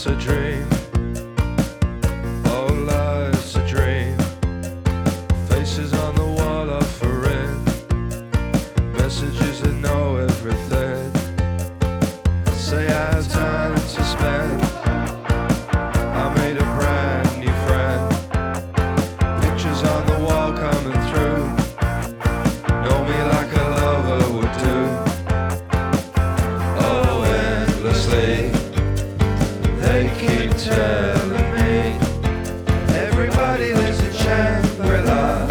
life's a dream. Oh, life's a dream. Faces on the wall offering messages that know everything. Say I have time to spend. I made a brand new friend. Pictures on the wall coming through. Know me like a lover would do. Oh, endlessly they keep telling me everybody lives in Shangri-La.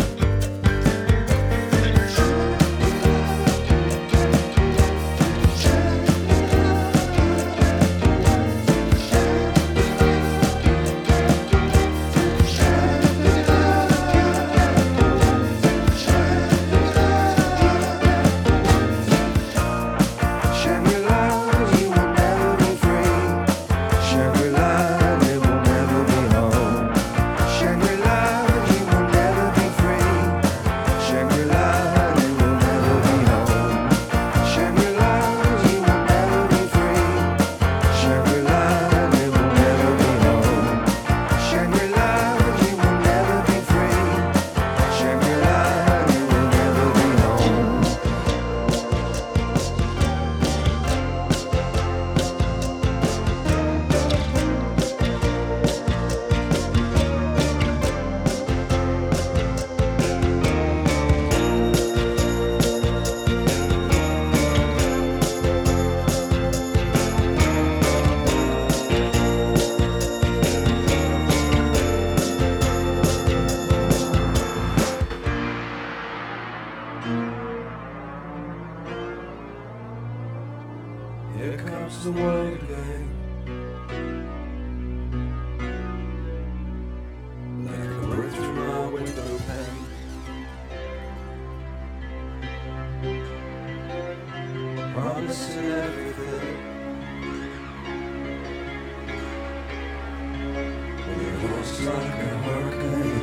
Here comes the world again, like a word through my window pane. Promising everything, but it was like a hurricane.